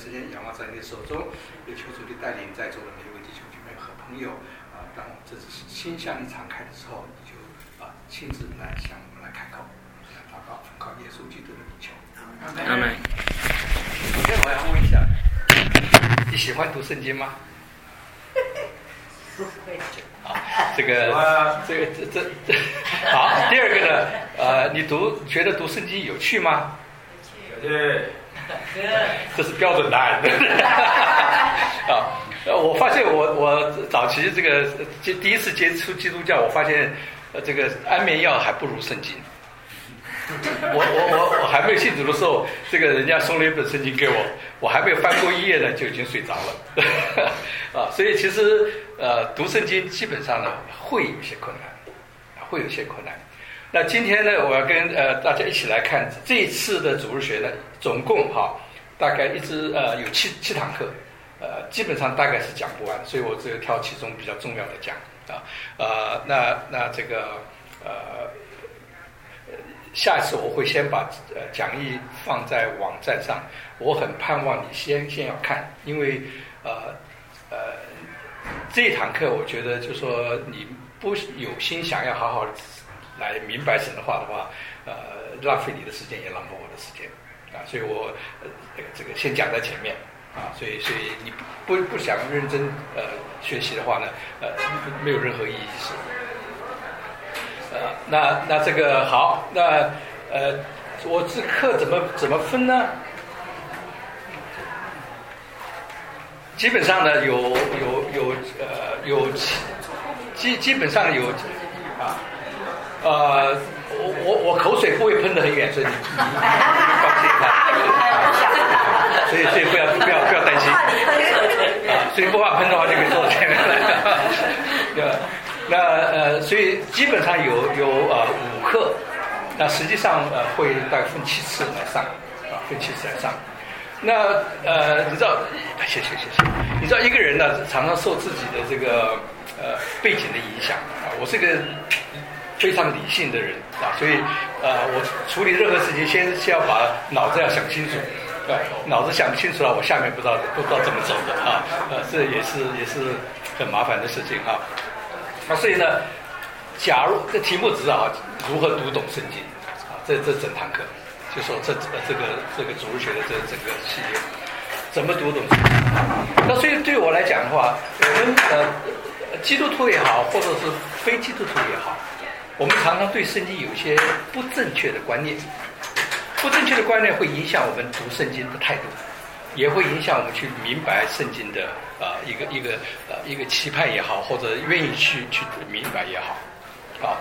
时间仰望在你的手中，也求主你带领在座的每一位弟兄姐妹和朋友当这次心向你敞开的时候，你就亲自来向我们来开口，祷告，奉靠耶稣基督的名求。 阿门。 首先我要问一下，你喜欢读圣经吗？这个好。第二个呢，你觉得读圣经有趣吗？ 对， 这是标准答案。我发现我早期这个第一次接触基督教，我发现这个安眠药还不如圣经。我还没有信主的时候，这个人家送了一本圣经给我，我还没有翻过一页呢，就已经睡着了。所以其实读圣经基本上呢会有些困难，那今天呢，我要跟大家一起来看这一次的主日学呢，总共大概有7堂课，基本上大概是讲不完，所以我只有挑其中比较重要的讲那这个下一次我会先把讲义放在网站上，我很盼望你先要看，因为这一堂课我觉得就是说你不有心想要好好来明白神的话的话，浪费你的时间也浪费我的时间所以我这个先讲在前面所以你不想认真学习的话呢没有任何意义那这个好，那我这课怎么分呢？基本上呢基本上有我口水不会喷得很远，所以你放心所以不要担心所以不怕喷的话就可以坐到前面来那所以基本上有5课，那实际上会大概分7次来上那你知道，谢谢。你知道一个人呢，常常受自己的这个背景的影响我是个非常理性的人所以我处理任何事情先要把脑子要想清楚脑子想不清楚了，我下面不知道怎么走的这也是很麻烦的事情所以呢，假如这题目只是如何读懂圣经这整堂课就说这个主日学的这整个系列怎么读懂圣经那所以对我来讲的话，我们基督徒也好，或者是非基督徒也好，我们常常对圣经有一些不正确的观念，会影响我们读圣经的态度，也会影响我们去明白圣经的一个期盼也好，或者愿意去明白也好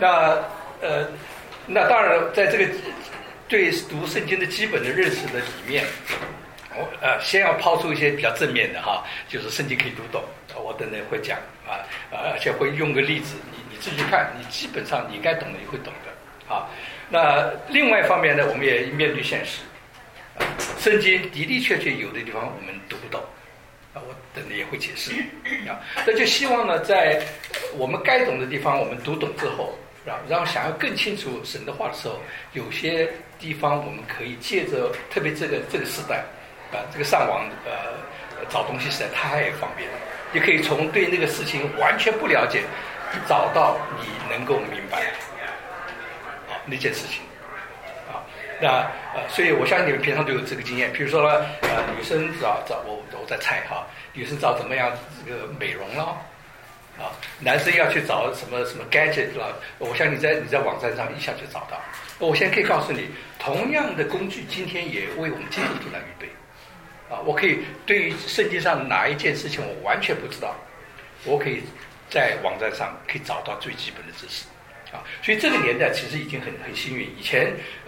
那当然在这个对读圣经的基本的认识的里面先要抛出一些比较正面的就是圣经可以读懂，我等等会讲而且会用个例子，你自己去看，你基本上你应该懂的你会懂的那另外一方面呢，我们也面对现实圣经的确有的地方我们读不懂我等等也会解释那就希望呢在我们该懂的地方我们读懂之后，然后想要更清楚神的话的时候，有些地方我们可以借着特别这个时代这个上网找东西实在太方便了，也可以从对那个事情完全不了解找到你能够明白那件事情那所以我相信你们平常都有这个经验，比如说呢女生找我在猜女生找怎么样这个美容了男生要去找什么 gadget 了，我相信你在网站上一下就找到。我现在可以告诉你，同样的工具今天也为我们基督徒来预备我可以对于圣经上哪一件事情我完全不知道，我可以在网站上可以找到最基本的知识所以这个年代其实已经很幸运。以前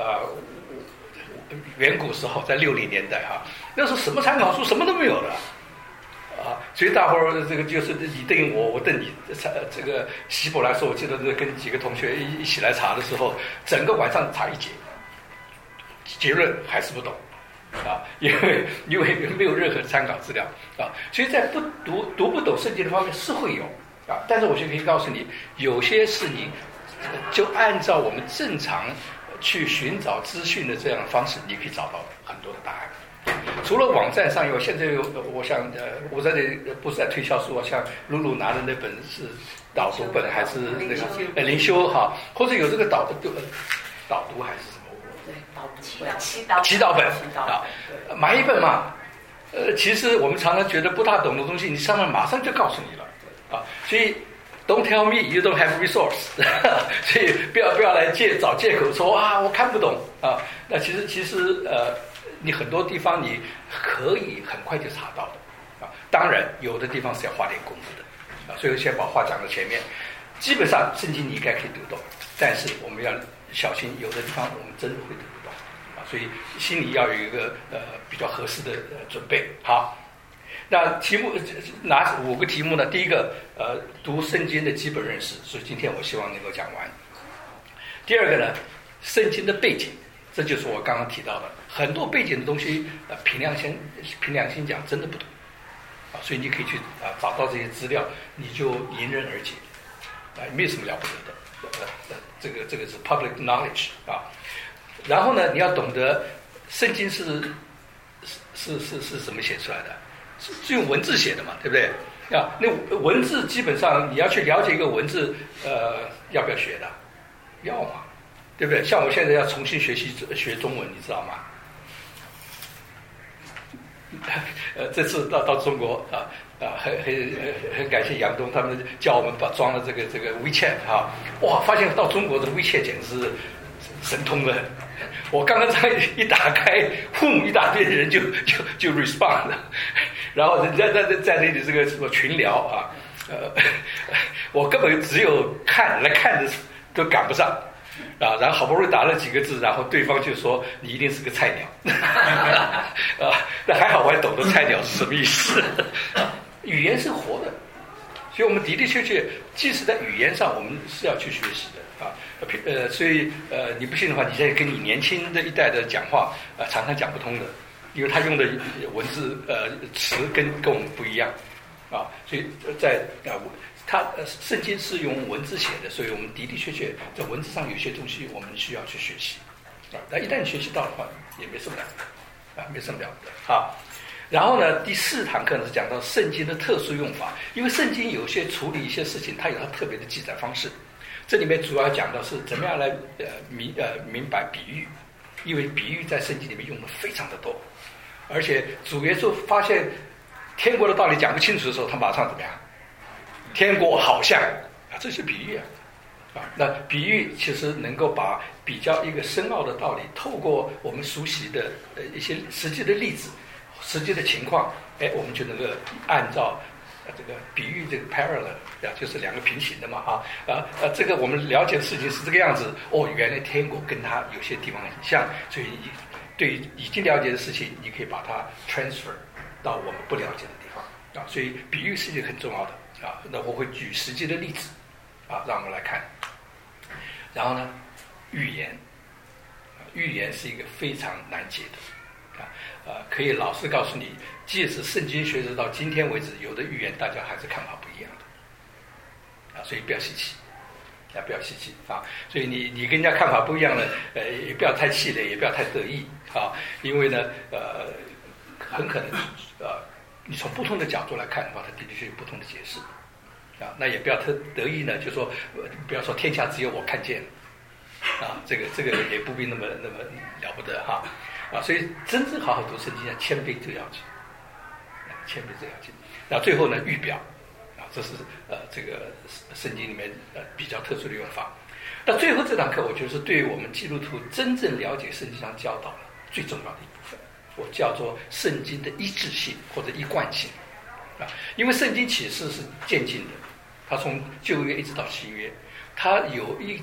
远古时候在60年代那时候什么参考书什么都没有了所以大伙儿这个就是你瞪我，我瞪你。这个希伯来说，我记得跟几个同学一起来查的时候，整个晚上查一节，结论还是不懂因为没有任何参考资料所以在读不懂圣经的方面是会有但是我就可以告诉你，有些是你就按照我们正常去寻找资讯的这样的方式，你可以找到很多的答案。 除了网站上以外，现在有我想我在这不是在推销书啊，像露露拿的那本是导读本还是那个灵修哈，或者有这个导读还是什么？对，祈祷本啊，买一本嘛。其实我们常常觉得不大懂的东西，你上面马上就告诉你了啊，所以 Don't tell me you don't have resource 所以不要来找借口说啊我看不懂啊。那其实你很多地方你可以很快就查到的啊，当然有的地方是要花点功夫的啊。所以先把话讲到前面，基本上圣经你应该可以读懂，但是我们要小心，有的地方我们真的会读不懂啊，所以心里要有一个比较合适的准备。好。那题目拿5个题目呢？第一个，读圣经的基本认识，所以今天我希望能够讲完。第二个呢，圣经的背景，这就是我刚刚提到的很多背景的东西，凭良心讲，真的不懂啊，所以你可以去找到这些资料，你就迎刃而解啊，没有什么了不得的。这个是 public knowledge 啊。然后呢，你要懂得圣经是怎么写出来的。是用文字写的嘛，对不对？啊，那文字基本上你要去了解一个文字，要不要学的？要嘛，对不对？像我现在要重新学中文，你知道吗？这次到中国很感谢杨东他们叫我们装了这个 WeChat 啊，哇，发现到中国的 WeChat 简直是神通的。我刚刚这一打开，一大堆人就 respond 了，然后人家在那里这个什么群聊啊，我根本只有看的都赶不上啊，然后好不容易打了几个字，然后对方就说你一定是个菜鸟啊，那还好我还懂得菜鸟是什么意思语言是活的，所以我们的确即使在语言上我们是要去学习的。所以你不信的话，你现在跟你年轻的一代的讲话常常讲不通的，因为他用的文字词跟我们不一样啊，所以他圣经是用文字写的，所以我们的确在文字上有些东西我们需要去学习啊。但一旦你学习到的话，也没什么了不得啊，没什么了不得啊。然后呢，第4堂课呢是讲到圣经的特殊用法，因为圣经有些处理一些事情，它有它特别的记载方式。这里面主要讲的是怎么样来明白比喻，因为比喻在圣经里面用的非常的多，而且主耶稣发现天国的道理讲不清楚的时候，他马上怎么样？天国好像啊，这是比喻啊，那比喻其实能够把比较一个深奥的道理，透过我们熟悉的一些实际的例子、实际的情况，我们就能够按照这个比喻这个 parallel 就是2个平行的嘛这个我们了解的事情是这个样子哦，原来天国跟它有些地方很像，所以对于已经了解的事情，你可以把它 transfer 到我们不了解的地方啊，所以比喻是一个很重要的啊。那我会举实际的例子啊，让我们来看。然后呢，预言是一个非常难解的可以老实告诉你，即使圣经学者到今天为止，有的预言大家还是看法不一样的所以不要稀奇不要稀奇所以你跟人家看法不一样的也不要太气馁，也不要太得意因为呢很可能你从不同的角度来看的话，它的确有不同的解释那也不要特得意呢，就说不要说天下只有我看见这个也不必那么了不得所以真正好好读圣经谦卑最要紧谦卑最要紧。那最后呢，预表这是这个圣经里面比较特殊的用法。那最后这堂课，我觉得是对于我们基督徒真正了解圣经上教导的最重要的一部分，我叫做圣经的一致性或者一贯性因为圣经启示是渐进的，它从旧约一直到新约，它有一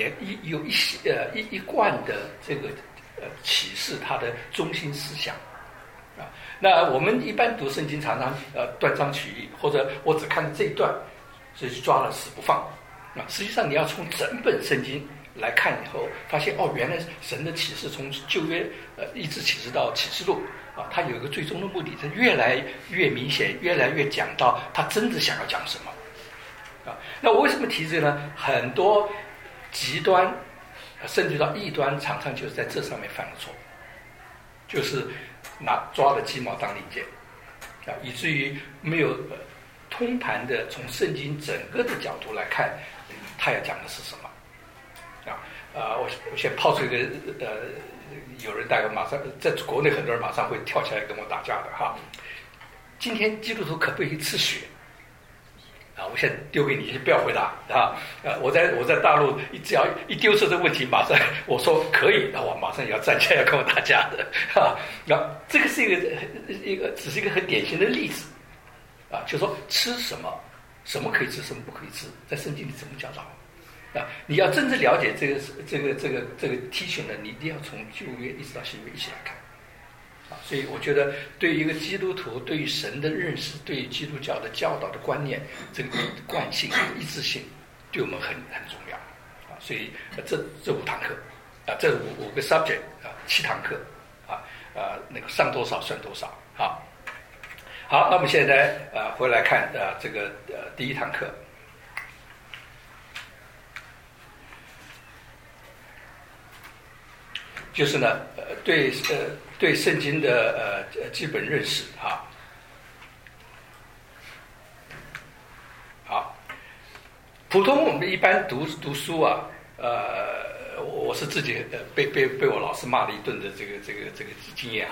贯的这个启示它的中心思想那我们一般读圣经常常断章取义，或者我只看这一段，所以抓了死不放实际上你要从整本圣经来看以后，发现原来神的启示从旧约一直启示到启示录它有一个最终的目的，是越来越明显，越来越讲到他真的想要讲什么那我为什么提这个呢？很多极端甚至到异端常常就是在这上面犯了错，就是抓了鸡毛当令箭啊，以至于没有通盘的从圣经整个的角度来看，他要讲的是什么我先抛出一个有人大概马上在国内很多人马上会跳起来跟我打架的哈。今天基督徒可不可以吃血？我现在丢给你，先不要回答我在大陆只要一丢出这个问题，马上我说可以，我马上也要站起来要跟我打架的这个是只是一个很典型的例子就说吃什么可以吃，什么不可以吃，在圣经里怎么教导你要真正了解这个题型呢，你一定要从旧约一直到新约一起来看所以我觉得对于一个基督徒对于神的认识，对于基督教的教导的观念，这个惯性一致性对我们很重要所以这5堂课这5个 subject 7堂课那个上多少算多少好，那我们现在回来看这个第1堂课，就是呢对圣经的基本认识好，普通我们一般读书我是自己被我老师骂了一顿的这个经验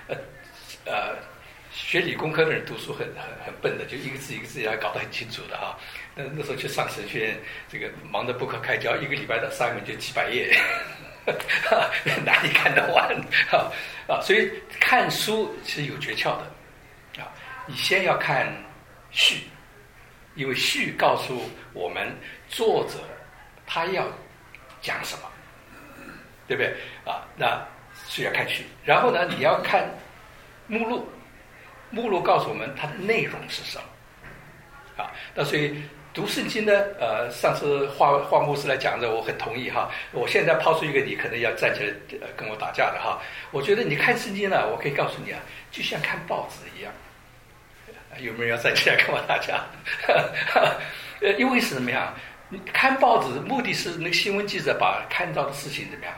学理工科的人读书很笨的，就一个字一个字要搞得很清楚的那时候去上神学院，这个忙得不可开交，一个礼拜的assignment就几百页哪里看得完所以看书是有诀窍的你先要看序，因为序告诉我们作者他要讲什么，对不对那是要看序，然后呢你要看目录告诉我们它的内容是什么那所以读圣经呢上次华牧师来讲的我很同意我现在抛出一个你可能要站起来跟我打架的我觉得你看圣经呢，我可以告诉你就像看报纸一样，有没有人要站起来跟我打架因为是怎么样，你看报纸目的是那个新闻记者把看到的事情怎么样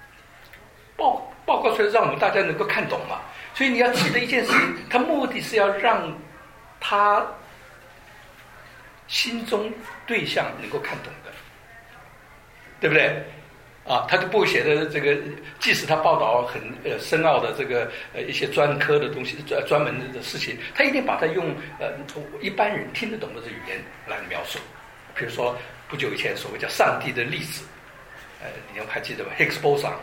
报告出来，让我们大家能够看懂嘛，所以你要记得一件事情，他目的是要让他心中对象能够看懂的，对不对他就不会写的这个，即使他报道很深奥的这个一些专科的东西，专门的事情，他一定把它用一般人听得懂的语言来描述。比如说不久以前所谓叫上帝的粒子你们还记得吧， Higgs boson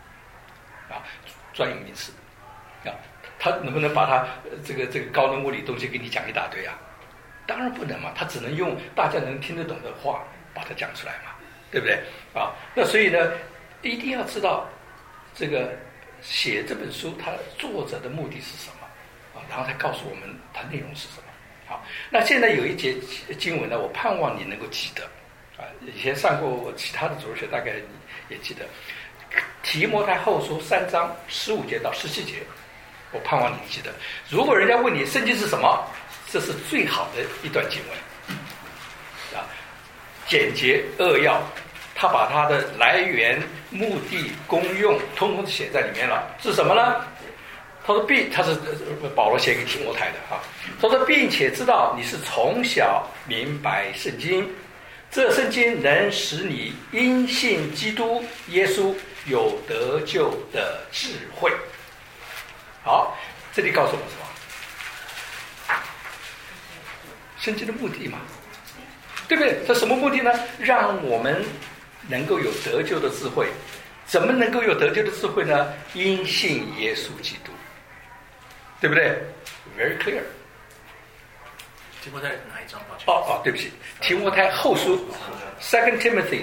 专有名词他能不能把他这个高能物理东西给你讲一大堆当然不能嘛，他只能用大家能听得懂的话把它讲出来嘛，对不对那所以呢一定要知道这个写这本书他作者的目的是什么然后他告诉我们他内容是什么好，那现在有一节经文呢，我盼望你能够记得以前上过我其他的主日学大概你也记得，提摩太后书3章15节到17节，我盼望你记得。如果人家问你圣经是什么，这是最好的一段经文简洁扼要，他把它的来源、目的、功用通通写在里面了。是什么呢？他说他是保罗写给提摩太的他说并且知道你是从小明白圣经，这圣经能使你因信基督耶稣有得救的智慧。好，这里告诉我们什么？圣经的目的嘛，对不对？这什么目的呢？让我们能够有得救的智慧。怎么能够有得救的智慧呢？因信耶稣基督，对不对 ？Very clear。 提摩太哪一章？ 对不起，提摩太后书 2 Timothy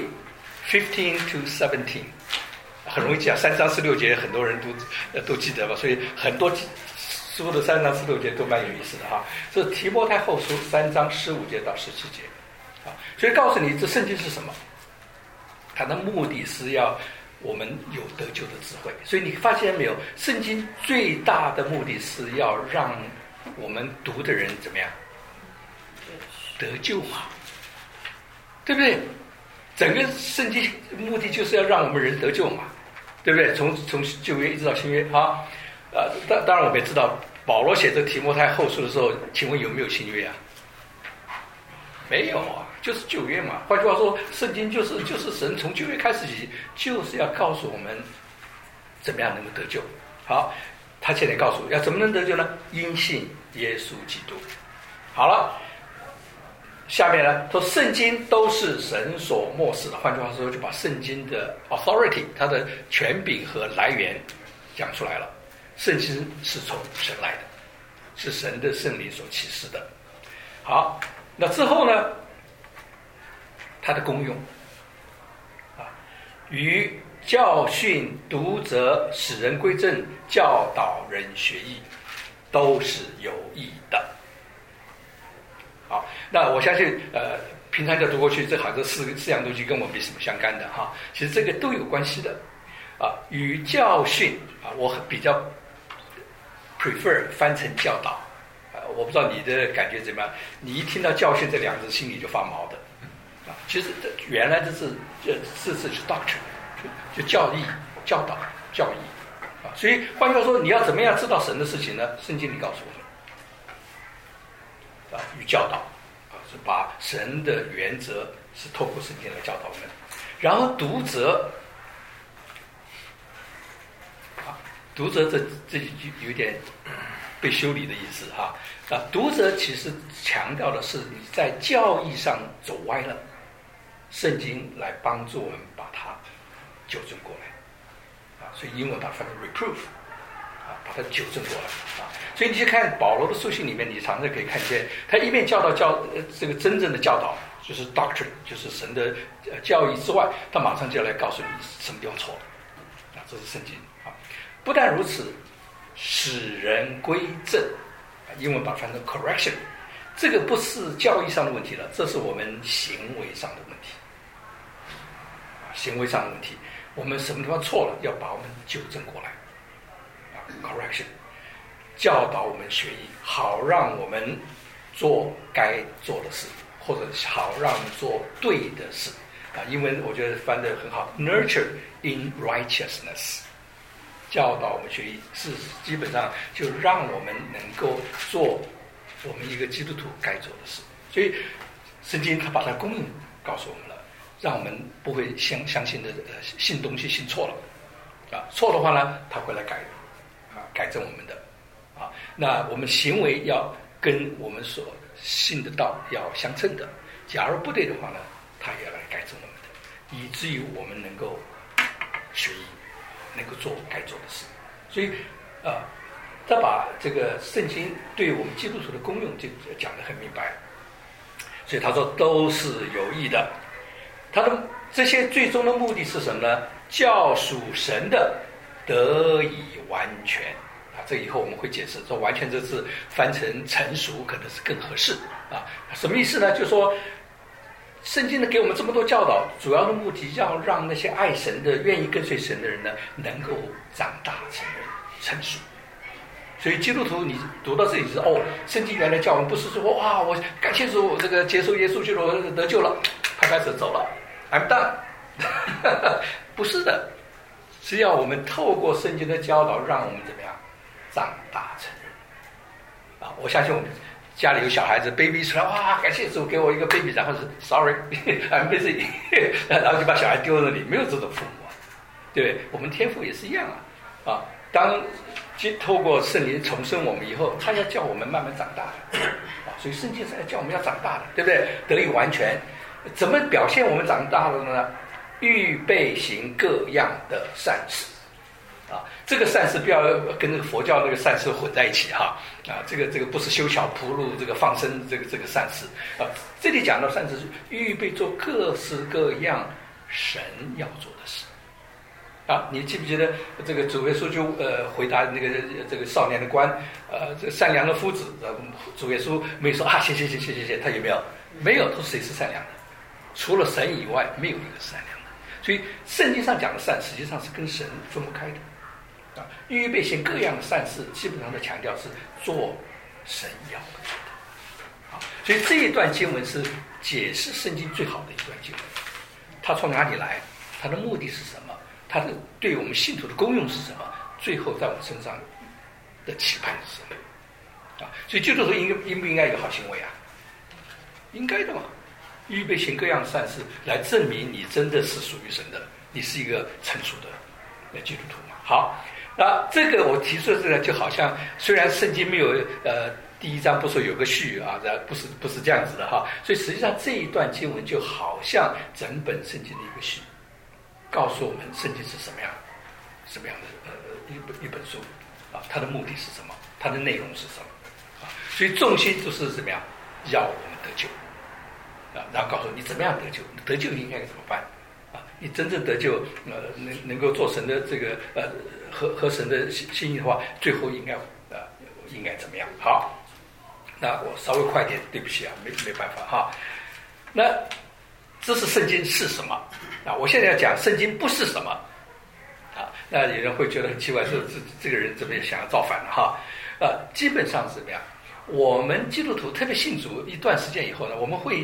3:15 to 17，很容易记3章16节，很多人都记得吧？所以很多书的3章16节都蛮有意思的这是提摩太后书3章15节到17节所以告诉你这圣经是什么，它的目的是要我们有得救的智慧。所以你发现没有，圣经最大的目的是要让我们读的人怎么样得救嘛，对不对？整个圣经目的就是要让我们人得救嘛，对不对？从旧约一直到新约当然我们也知道，保罗写这提摩太后书的时候，请问有没有新约啊？没有啊，就是旧约嘛。换句话说，圣经就是神从旧约开始起，就是要告诉我们怎么样能够得救。好，他现在告诉要怎么能得救呢？因信耶稣基督。好了，下面呢说圣经都是神所默示的。换句话说，就把圣经的 authority 它的权柄和来源讲出来了。圣经是从神来的，是神的圣灵所启示的。好，那之后呢，它的功用与教训、读则、使人归正、教导人学艺，都是有益的。好，那我相信平常就读过去，这好像这四样东西跟我没什么相干的哈。其实这个都有关系的与教训我比较 prefer 翻成教导我不知道你的感觉怎么样。你一听到教训这两个字，心里就发毛的其实原来这是 doctrine， 就教义、教导、教义所以换句话说，你要怎么样知道神的事情呢？圣经里告诉我们与教导是把神的原则是透过圣经来教导我们。然后读则读则这有点被修理的意思读则其实强调的是你在教义上走歪了，圣经来帮助我们把它纠正过来所以英文把它翻成 reproof把它纠正过来所以你去看保罗的书信里面，你常常可以看见他一面教导这个真正的教导，就是 doctrine， 就是神的教义之外，他马上就要来告诉你什么地方错了这是圣经不但如此，使人归正，英文把它翻成 correction， 这个不是教义上的问题了，这是我们行为上的问题行为上的问题，我们什么地方错了，要把我们纠正过来correction， 教导我们学艺，好让我们做该做的事，或者好让我们做对的事英文我觉得翻得很好 nurture in righteousness，教导我们学艺是基本上就让我们能够做我们一个基督徒该做的事。所以圣经他把它供应告诉我们了，让我们不会相信的信东西信错了错的话呢，他会来改正我们的那我们行为要跟我们所信的道要相称的，假如不对的话呢，他也要来改正我们的，以至于我们能够学艺，能够做该做的事。所以他把这个圣经对我们基督徒的功用就讲得很明白，所以他说都是有益的。他的这些最终的目的是什么呢？叫属神的得以完全这以后我们会解释，说完全这字翻成成熟可能是更合适什么意思呢？就是说圣经呢给我们这么多教导，主要的目的要让那些爱神的愿意跟随神的人呢能够长大成熟。所以基督徒你读到这里是圣经原来教我们不是说哇我感谢主这个接受耶稣基督得救了，拍拍手走了 I'm done 不是的，是要我们透过圣经的教导让我们怎么样长大成人我相信我们家里有小孩子 baby 出来哇感谢主给我一个 baby， 然后是 sorry I'm busy 然后就把小孩丢在那里，没有这种父母对不对？我们天父也是一样当透过圣灵重生我们以后，他要叫我们慢慢长大的所以圣经是要叫我们要长大的，对不对？得以完全。怎么表现我们长大了呢？预备行各样的善事这个善事不要跟那个佛教那个善事混在一起这个不是修小铺路这个放生这个善事这里讲到善事是预备做各式各样神要做的事你记不记得这个主耶稣就回答那个这个少年的官这个善良的夫子主耶稣没说谢，他有没有？没有，他说谁是善良的？除了神以外没有一个是善良的。所以圣经上讲的善实际上是跟神分不开的预备行各样的善事，基本上的强调是做神要的所以这一段经文是解释圣经最好的一段经文。它从哪里来？它的目的是什么？它的对我们信徒的功用是什么？最后在我们身上的期盼是什么？啊，所以基督徒应不应该有好行为啊？应该的嘛，预备行各样善事，来证明你真的是属于神的，你是一个成熟的基督徒嘛。好，那这个我提出的这个就好像，虽然圣经没有第一章不说有个序啊，不是这样子的哈，所以实际上这一段经文就好像整本圣经的一个序，告诉我们圣经是什么样的一本书啊，它的目的是什么，它的内容是什么啊，所以重心就是怎么样，要我们得救啊，然后告诉你怎么样得救，得救应该怎么办啊，你真正得救能够做神的这个和神的心意的话，最后应该怎么样？好。那我稍微快点，对不起啊，没办法哈。那这是圣经是什么啊？我现在要讲圣经不是什么啊。那有人会觉得很奇怪，说这个人怎么也想要造反了哈？基本上是怎么样？我们基督徒特别信主一段时间以后呢，我们会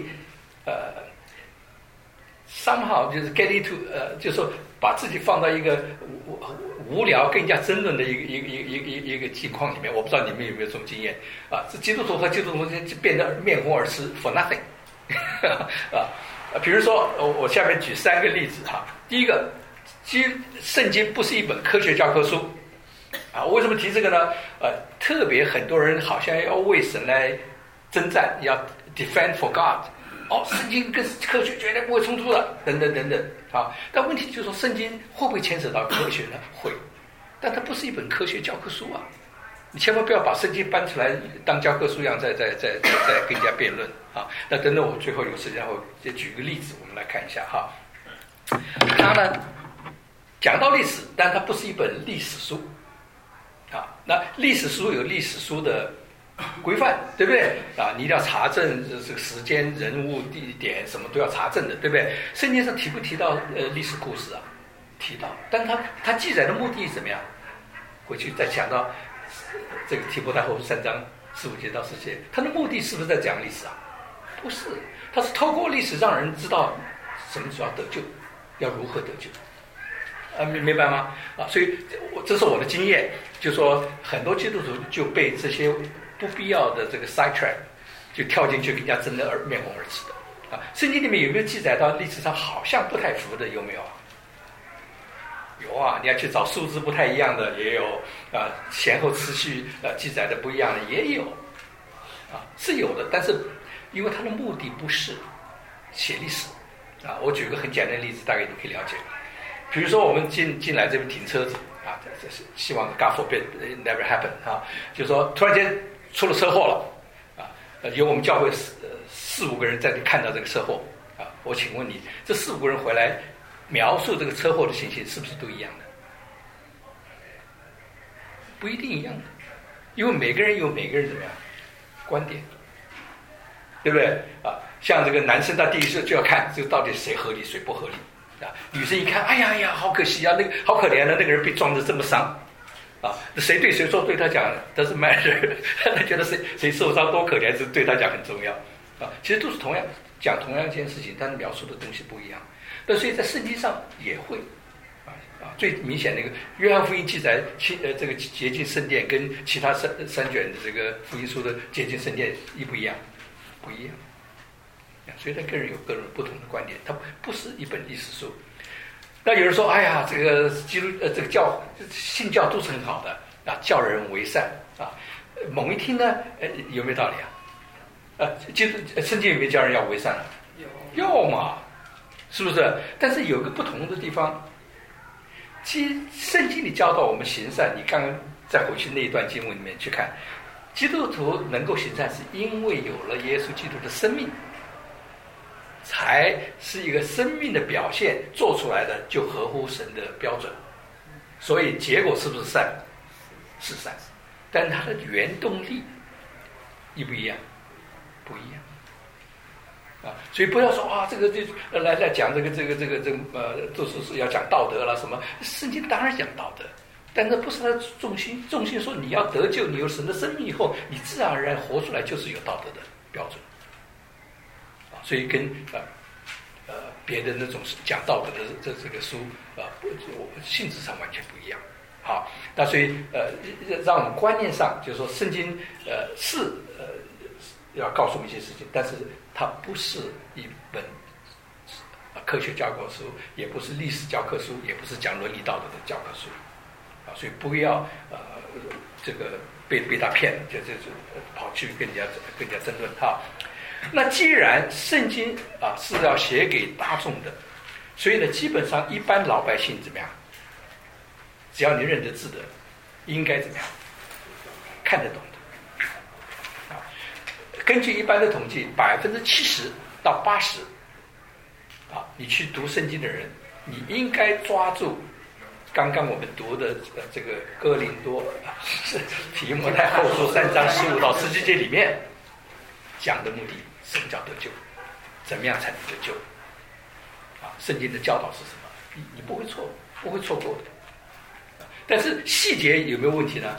somehow 就是 get into 就是说把自己放到一个无聊更加争论的一个境况里面。我不知道你们有没有这种经验啊？这基督徒和基督徒之间就变得面红耳赤 for nothing 啊。比如说我下面举3个例子哈。第一个，圣经不是一本科学教科书啊。为什么提这个呢？特别很多人好像要为神来征战，要 defend for God。圣经跟科学绝对不会冲突的，等等等等啊！但问题就是说，圣经会不会牵扯到科学呢？会，但它不是一本科学教科书啊！你千万不要把圣经搬出来当教科书一样，再跟人家辩论啊！那等等，我最后有时间会再举个例子，我们来看一下哈。它呢讲到历史，但它不是一本历史书啊。那历史书有历史书的规范，对不对啊？你一定要查证这个时间、人物、地点，什么都要查证的，对不对？圣经上提不提到历史故事啊？提到，但它记载的目的怎么样？回去再讲到这个提摩太后书3章15节到10节，它的目的是不是在讲历史啊？不是，它是透过历史让人知道什么时候要得救，要如何得救。明白吗？啊，所以这是我的经验，就说很多基督徒就被这些不必要的这个 side track 就跳进去跟人家争得面红耳赤的啊。圣经里面有没有记载到历史上好像不太符的？有没有？有啊，你要去找数字不太一样的也有啊，前后次序记载的不一样的也有啊，是有的。但是因为它的目的不是写历史啊，我举个很简单的例子，大概你可以了解。比如说我们进来这边停车子啊，这是希望 God forbid never happen 啊，就是说突然间出了车祸了啊，有我们教会4-5个人在看到这个车祸啊，我请问你，这4-5个人回来描述这个车祸的情形是不是都一样的？不一定一样的，因为每个人有每个人怎么样观点，对不对啊？像这个男生他第一次就要看这个到底谁合理谁不合理。女生一看，哎呀，好可惜啊，那个好可怜的，那个人被撞得这么伤，啊，谁对谁错对他讲都是 matter， 他觉得谁受伤多可怜，是对他讲很重要，啊，其实都是同样一件事情，但是描述的东西不一样。但所以在圣经上也会，最明显的一个约翰福音记载这个洁净圣殿跟其他三卷的这个福音书的洁净圣殿不一样？不一样。所以他个人有个人不同的观点，它不是一本历史书。那有人说，哎呀，这个这个信教都是很好的啊，教人为善啊。猛一听呢，有没有道理啊？圣经有没有教人要为善啊？要嘛，是不是？但是有个不同的地方，其实圣经里教导我们行善，你刚刚再回去那一段经文里面去看，基督徒能够行善，是因为有了耶稣基督的生命。才是一个生命的表现，做出来的就合乎神的标准，所以结果是不是善？是善，但是它的原动力一不一样？不一样啊！所以不要说啊，这个来讲这个就是要讲道德了什么？圣经当然讲道德，但这不是它的重心。重心说你要得救，你有神的生命以后，你自然而然活出来就是有道德的标准。所以跟别的那种讲道德的这个书性质上完全不一样好，那所以让我们观念上就是说，圣经是要告诉我们一些事情，但是它不是一本科学教科书，也不是历史教科书，也不是讲伦理道德的教科书啊，所以不要这个被他骗了，就跑去跟人家争论哈。那既然圣经是要写给大众的，所以呢，基本上一般老百姓怎么样？只要你认得字的，应该怎么样？看得懂的。根据一般的统计，70%到80%你去读圣经的人，你应该抓住刚刚我们读的这个哥林多提摩太后书3章15到17节里面讲的目的，什么叫得救？怎么样才能得救？圣经的教导是什么？你不会错过的。但是细节有没有问题呢？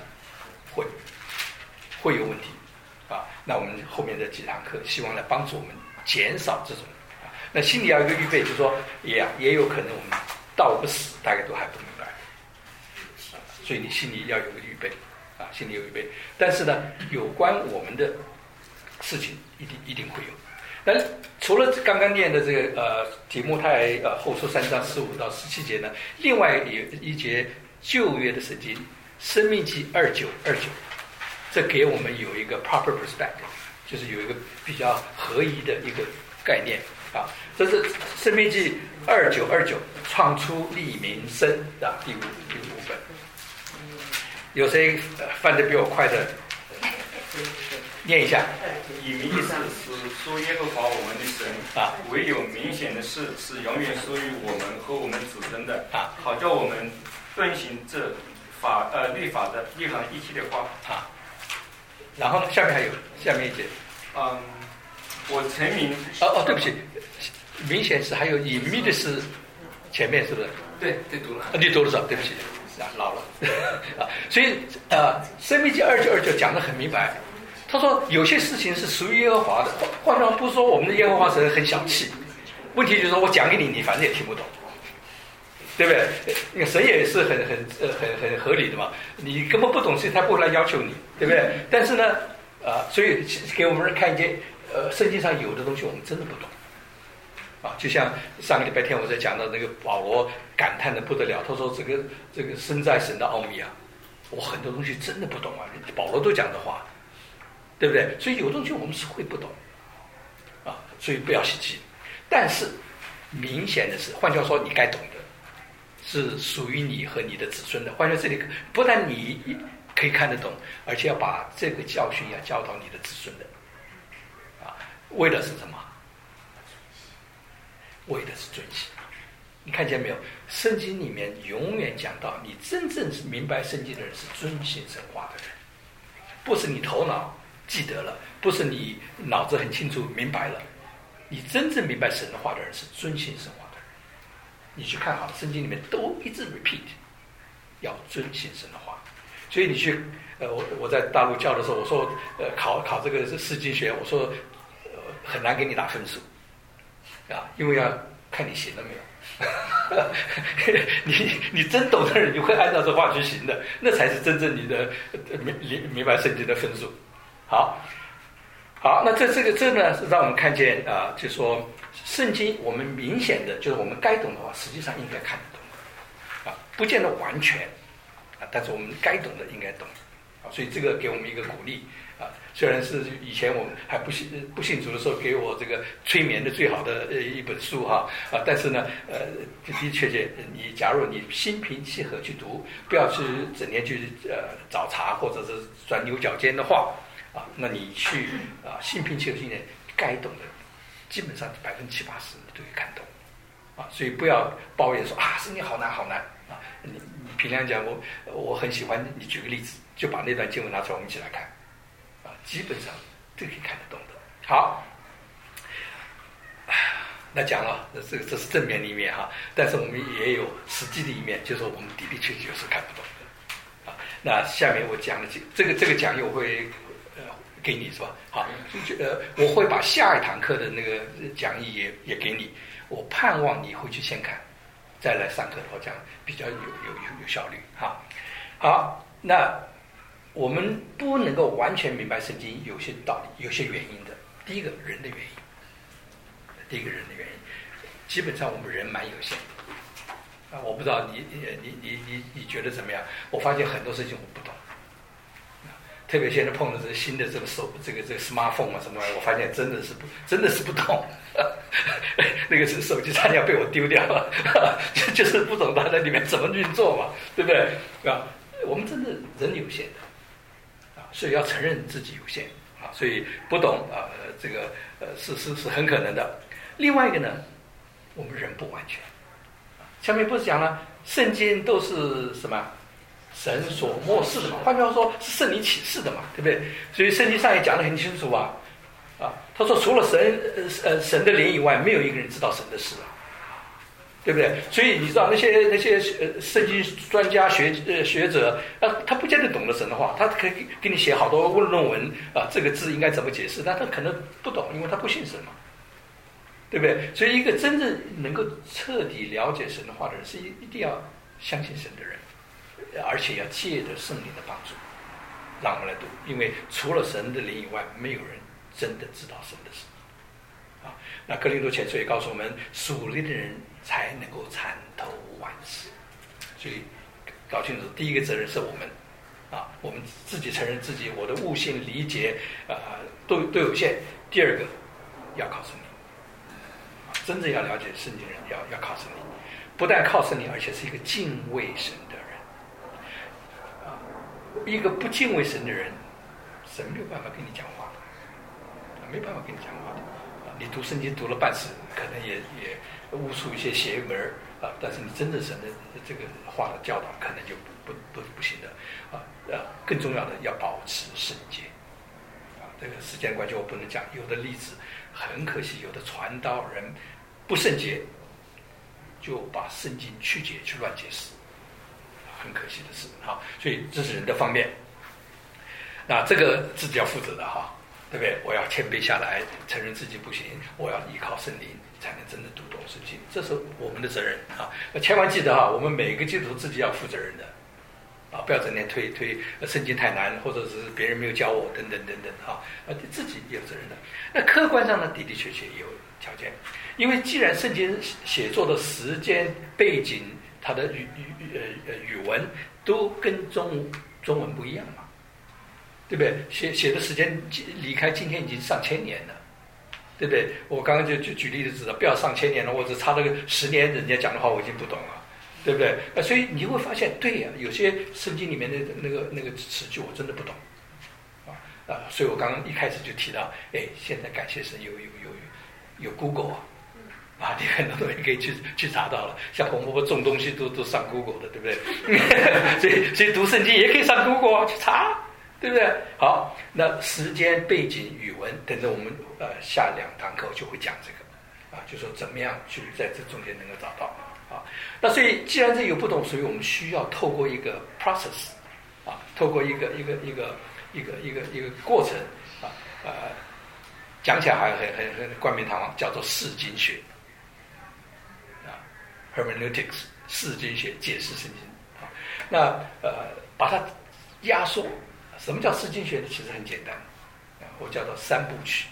会有问题那我们后面的几堂课希望来帮助我们减少这种那心里要有一个预备，就是说也有可能我们到我们死大概都还不明白所以你心里要有个预备心里有预备。但是呢，有关我们的事情一定会有。那除了刚刚念的这个提摩太后书3章15到17节呢，另外有一节旧约的圣经申命记29，这给我们有一个 proper perspective， 就是有一个比较合宜的一个概念这是申命记29，创出利民生的第五本。有谁翻得比我快的念一下？ 以名义上是说耶和华我们的神唯有明显的事是永远属于我们和我们子孙的好叫我们遵行这律法的一行一气的话然后呢，下面一节我成名对不起，明显是还有隐秘的是前面是不是？ 对读了你读了是吧？对不起老了所以申命记29讲得很明白。他说有些事情是属于耶和华的，换句话不是说我们的耶和华神很小气，问题就是说我讲给你，你反正也听不懂，对不对？那个神也是很合理的嘛，你根本不懂事，他不会来要求你，对不对？但是呢，所以给我们看见，圣经上有的东西我们真的不懂。就像上个礼拜天我在讲到那个保罗感叹的不得了，他说这个身在神的奥秘我很多东西真的不懂保罗都讲的话。对不对？所以有东西我们是会不懂所以不要心急。但是明显的是，换句话说，你该懂的是属于你和你的子孙的。换句话说，这里不但你可以看得懂，而且要把这个教训要教导你的子孙的为的是什么？为的是遵行。你看见没有？圣经里面永远讲到，你真正是明白圣经的人是遵行神话的人，不是你头脑记得了，不是你脑子很清楚明白了，你真正明白神的话的人是遵行神话的人。你去看好了，圣经里面都一直 repeat 要遵行神的话。所以你去我在大陆教的时候，我说考这个世经学，我说很难给你打分数因为要看你行了没有你真懂的人，你会按照这话去行的，那才是真正你的明白圣经的分数。好，那这呢，是让我们看见就是说圣经我们明显的就是我们该懂的话，实际上应该看得懂不见得完全但是我们该懂的应该懂所以这个给我们一个鼓励虽然是以前我们还不信主的时候给我这个催眠的最好的一本书但是呢的确假如你心平气和去读，不要去整天去找茬或者是钻牛角尖的话那你去心平气和训练，该懂的基本上70%-80%你都可以看懂所以不要抱怨说圣经好难你平常讲我很喜欢你举个例子，就把那段经文拿出来我们一起来看基本上都可以看得懂的。好，那讲了这是正面的一面但是我们也有实际的一面，就是我们的确是看不懂的那下面我讲的这个讲义我会给你是吧？好，我会把下一堂课的那个讲义也给你，我盼望你回去先看，再来上课的话，这样比较有效率好，那我们不能够完全明白圣经有些道理，有些原因的。第一个人的原因，基本上我们人蛮有限的。我不知道你觉得怎么样？我发现很多事情我不懂，特别现在碰到这个新的这个这个 smartphone 啊什么，我发现真的是不懂。那个手机差点被我丢掉了，就是不懂它在里面怎么运作嘛，对不对？啊，我们真的人有限的，所以要承认自己有限啊，所以不懂啊，这个是很可能的。另外一个呢，我们人不完全。下面不是讲了，圣经都是什么？神所默示的嘛，换句话说，是圣灵启示的嘛，对不对？所以圣经上也讲得很清楚啊，他说除了神的灵以外，没有一个人知道神的事啊，对不对？所以你知道那些圣经专家学者他不见得懂得神的话，他可以给你写好多论文啊，这个字应该怎么解释，但他可能不懂，因为他不信神嘛。对不对？所以一个真正能够彻底了解神的话的人，是一定要相信神的人，而且要借着圣灵的帮助，让我们来读。因为除了神的灵以外，没有人真的知道神的事。啊，那哥林多前书也告诉我们，属灵的人才能够参透万事。所以搞清楚，第一个责任是我们，我们自己承认自己我的悟性理解都有限。第二个要靠圣灵。真正要了解圣经人要靠圣灵，不但靠圣灵，而且是一个敬畏神的人。一个不敬畏神的人，神没有办法跟你讲话的，没办法跟你讲话的。你读圣经读了半死，可能也悟出一些邪门但是你真正神的这个话的教导，可能就不行的更重要的要保持圣洁。这个时间关系我不能讲，有的例子很可惜，有的传道人不圣洁，就把圣经曲解去乱解释，很可惜的事所以这是人的方面，那这个自己要负责的对不对？我要谦卑下来，承认自己不行，我要依靠圣灵，才能真的读懂圣经，这是我们的责任千万记得我们每个基督徒自己要负责任的不要整天推圣经太难，或者是别人没有教我等等自己也有责任的。那客观上呢，的确也有条件，因为既然圣经写作的时间背景，它的语文都跟中文不一样嘛，对不对？写的时间离开今天已经上千年了，对不对？我刚刚就举例子了，不要上千年了，我只差了个10年，人家讲的话我已经不懂了。对不对？所以你就会发现，对呀，有些圣经里面的那个词句我真的不懂，所以我刚刚一开始就提到，现在感谢神有 Google 你很多东西可以去查到了，像洪伯伯种东西都上 Google 的，对不对？所以读圣经也可以上 Google 去查，对不对？好，那时间背景语文等着我们下2堂课就会讲这个就说怎么样去在这中间能够找到。那所以既然这有不懂，所以我们需要透过一个 process 透过一个过程讲起来还很冠冕堂皇，叫做释经学hermeneutics 释经学解释圣经那把它压缩，什么叫释经学呢？其实很简单我叫做3部曲。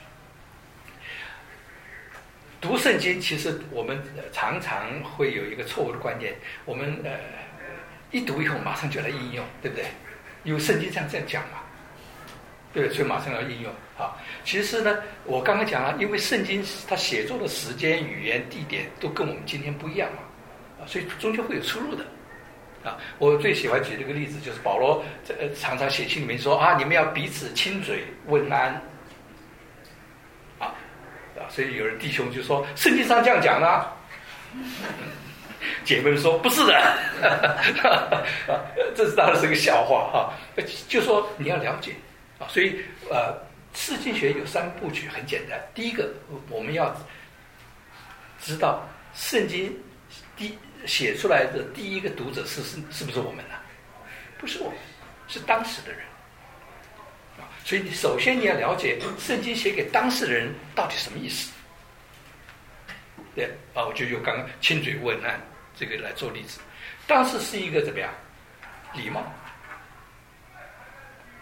读圣经，其实我们常常会有一个错误的观念，我们一读以后马上就来应用，对不对？因为圣经上这样讲嘛，对不对？所以马上要应用其实呢，我刚刚讲了，因为圣经它写作的时间、语言、地点都跟我们今天不一样嘛所以中间会有出入的我最喜欢举这个例子，就是保罗常常写信里面说你们要彼此亲嘴问安所以有人弟兄就说圣经上这样讲了姐妹们说不是的这是当然是个笑话就说你要了解所以释经学有3部曲，很简单。第一个，我们要知道圣经写出来的第一个读者是不是我们呢？不是我们，是当时的人所以首先你要了解圣经写给当事人到底什么意思。对我就用刚刚亲嘴问安这个来做例子。当时是一个怎么样礼貌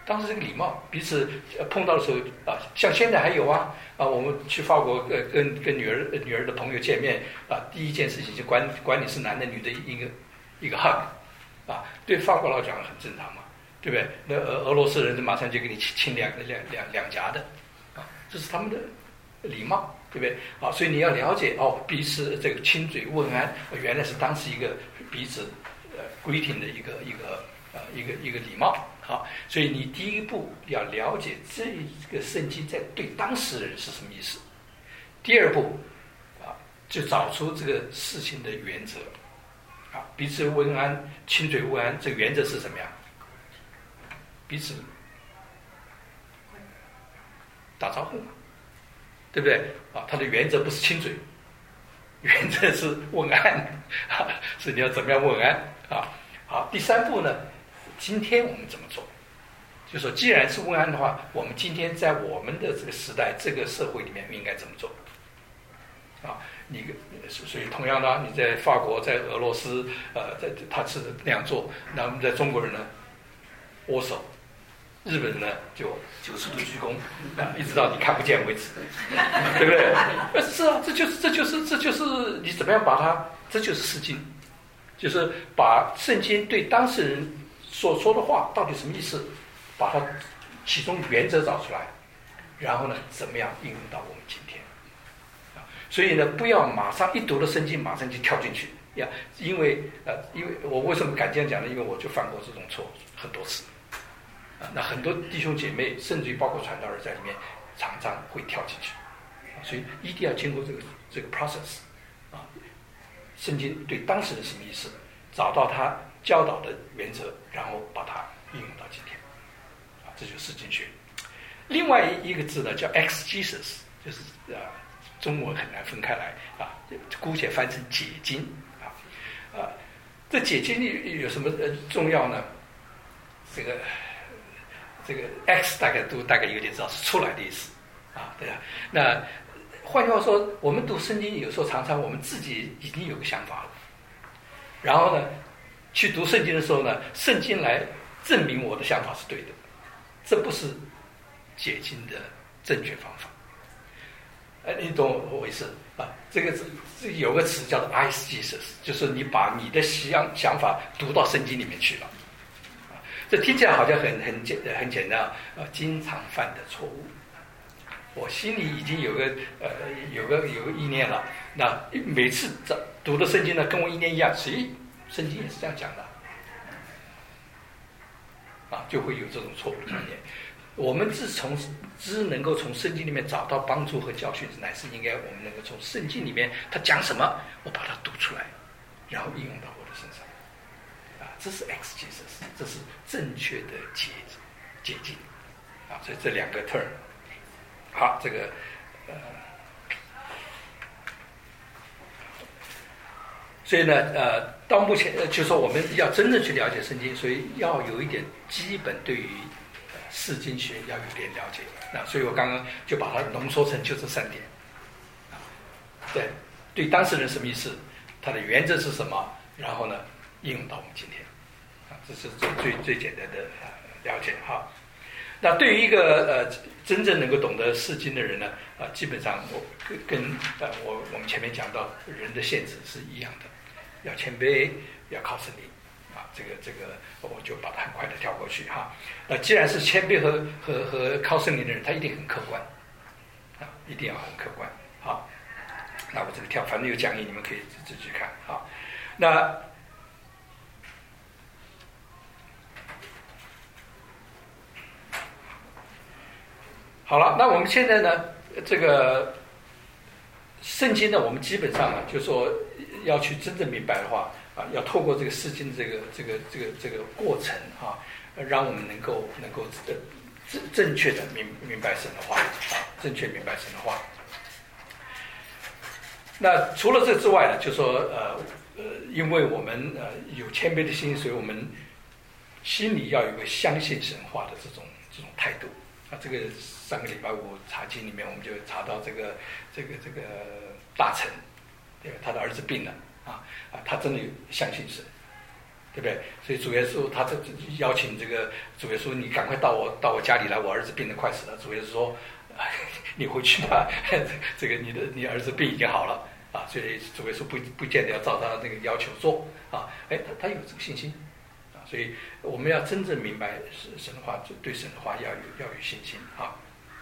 当时这个礼貌，彼此碰到的时候啊，像现在还有啊，我们去法国跟女儿的朋友见面啊，第一件事情就管你是男的女的一个 hug 啊，对法国佬讲很正常嘛，对不对？那俄罗斯人马上就给你亲两颊的啊，这是他们的礼貌，对不对？啊，所以你要了解彼此这个亲嘴问安，原来是当时一个彼此greeting 的一个礼貌。好，所以你第一步要了解这个圣经在对当事人是什么意思。第二步啊，就找出这个事情的原则啊，彼此问安，亲嘴问安，这个原则是什么呀？彼此打招呼嘛，对不对？啊，它的原则不是亲嘴，原则是问安啊，是你要怎么样问安啊？好，第三步呢？今天我们怎么做？就说既然是问安的话，我们今天在我们的这个时代、这个社会里面应该怎么做？啊，所以同样的，你在法国、在俄罗斯，他是那样做，那我们在中国人呢，握手；日本人呢就90度鞠躬，一直到你看不见为止，对不对？是啊，这就是你怎么样把它，这就是诗经，就是把圣经对当事人所说的话到底什么意思，把它其中原则找出来，然后呢，怎么样应用到我们今天啊？所以呢，不要马上一读了圣经马上就跳进去呀，因为我为什么敢这样讲呢？因为我就犯过这种错很多次啊。那很多弟兄姐妹，甚至于包括传道人在里面，常常会跳进去啊。所以一定要经过这个 process 啊，圣经对当事人什么意思，找到他教导的原则，然后把它应用到今天，啊，这就是诗经学。另外一个字呢叫 exegesis， 就是中文很难分开来啊，姑且翻成解经啊。这解经有什么重要呢？这个 x 大概有点知道是出来的意思啊，对吧？那换句话说，我们读圣经有时候常常我们自己已经有个想法了，然后呢，去读圣经的时候呢，圣经来证明我的想法是对的，这不是解经的正确方法。你懂我意思啊？这有个词叫做 eisegesis， 就是你把你的想法读到圣经里面去了。这听起来好像很简单啊，经常犯的错误。我心里已经有个意念了，那每次读的圣经呢，跟我意念一样，圣经也是这样讲的，啊，就会有这种错误的观念。我们只能够从圣经里面找到帮助和教训，乃是应该我们能够从圣经里面他讲什么，我把它读出来，然后应用到我的身上。这是 exegesis， 这是正确的解经啊，所以这两个 term， 好，这个所以呢到目前就说我们要真正去了解圣经，所以要有一点基本对于释经学要有点了解。那所以我刚刚就把它浓缩成就这3点啊，对当事人什么意思，它的原则是什么，然后呢应用到我们今天。这是最简单的了解哈。那对于一个真正能够懂得释经的人呢，基本上我跟我们前面讲到人的限制是一样的，要谦卑，要靠圣灵啊。这个我就把它很快的跳过去哈。那既然是谦卑和靠圣灵的人，他一定很客观啊，一定要很客观。好，那我这个跳，反正有讲义，你们可以自己看啊。那好了，那我们现在呢，这个圣经呢，我们基本上呢，就说要去真正明白的话啊，要透过这个释经这个过程啊，让我们能够正确的明白神的话啊，正确明白神的话。那除了这之外呢，就说因为我们有谦卑的心，所以我们心里要有个相信神话的这种态度啊。这个上个礼拜五查经里面，我们就查到这个大臣，对吧？他的儿子病了啊，他真的有相信神对不对？所以主耶稣他邀请这个主耶稣，你赶快到我家里来，我儿子病得快死了。主耶稣说，你回去吧，这个你儿子病已经好了啊，所以主耶稣不见得要照他那个要求做啊，他有这个信心啊，所以我们要真正明白神的话，对神的话要有信心啊。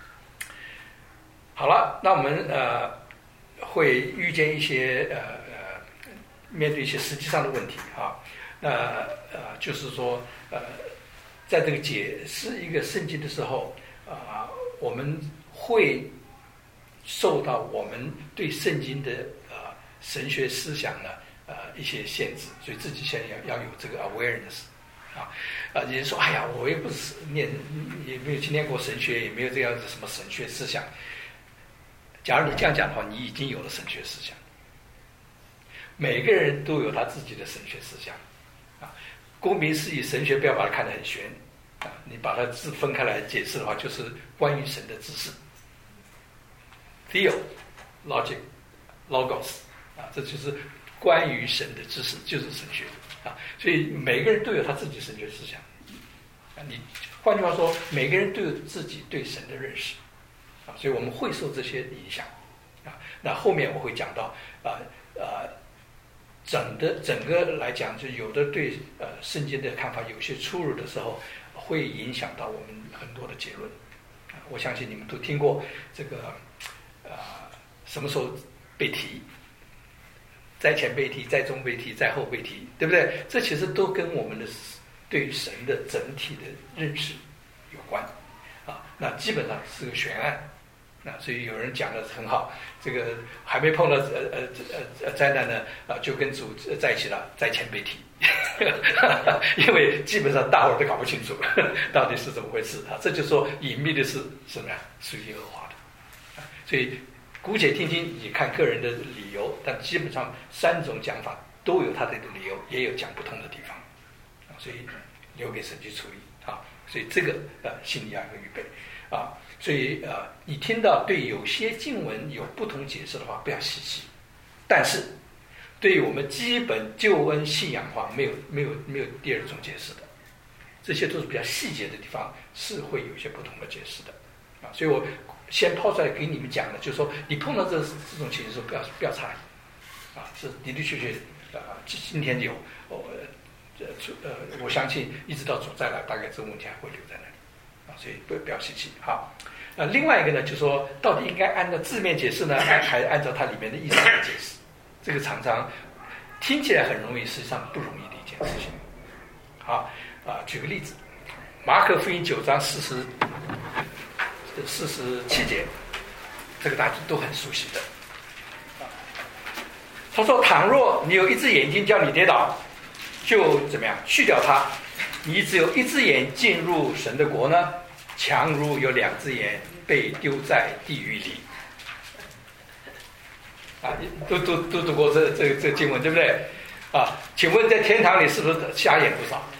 好了，那我们会遇见一些面对一些实际上的问题啊，就是说在这个解释一个圣经的时候我们会受到我们对圣经的神学思想呢一些限制，所以自己现在要有这个 awareness 有人说，哎呀，我也不是也没有去念过神学，也没有这样子什么神学思想。假如你这样讲的话，你已经有了神学思想。每个人都有他自己的神学思想顾名思义，神学不要把它看得很玄你把它字分开来解释的话，就是关于神的知识 ，theo logic logos 这就是关于神的知识，就是神学所以每个人都有他自己神学思想你换句话说，每个人都有自己对神的认识所以我们会受这些影响那后面我会讲到整个来讲，就有的对圣经的看法有些出入的时候，会影响到我们很多的结论我相信你们都听过这个什么时候被提，在前被提，在中被提，在后被提，对不对？这其实都跟我们的对于神的整体的认识有关那基本上是个悬案所以有人讲的很好，这个还没碰到灾难呢就跟主在一起了，在前被提因为基本上大伙都搞不清楚到底是怎么回事这就说隐秘的是什么呀？属于耶和华的所以姑且听听，你看个人的理由，但基本上三种讲法都有他的理由，也有讲不通的地方所以留给神去处理所以这个心里要有预备所以你听到对有些经文有不同解释的话，不要稀奇。但是对于我们基本救恩信仰的话，没有第二种解释的，这些都是比较细节的地方，是会有一些不同的解释的所以我先抛出来给你们讲的，就是说你碰到这种情形的时候，不要诧异是的的确确今天有我相信一直到主再来，大概这个问题还会留在那里所以不要稀奇另外一个呢，就是说到底应该按照字面解释呢，还按照它里面的意思来解释？这个常常听起来很容易，实际上不容易的一件事情举个例子，马可福音9章47节，这个大家都很熟悉的他说，倘若你有一只眼睛叫你跌倒，就怎么样去掉它，你只有一只眼进入神的国呢，强如有2只眼被丢在地狱里都读过这经文，对不对请问在天堂里是不是瞎眼不少？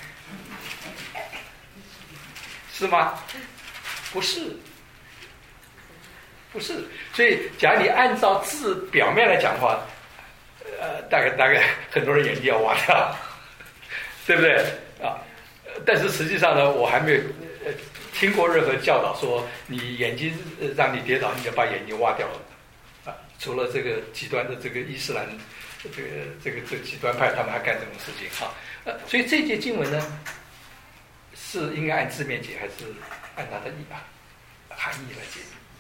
是吗？不是，所以假如你按照字表面来讲的话大概很多人眼睛要挖掉对不对但是实际上呢，我还没有听过任何教导说你眼睛让你跌倒你就把眼睛挖掉了除了这个极端的这个伊斯兰这个极端派，他们还干这种事情所以这节经文呢是应该按字面解，还是按它的含义来解？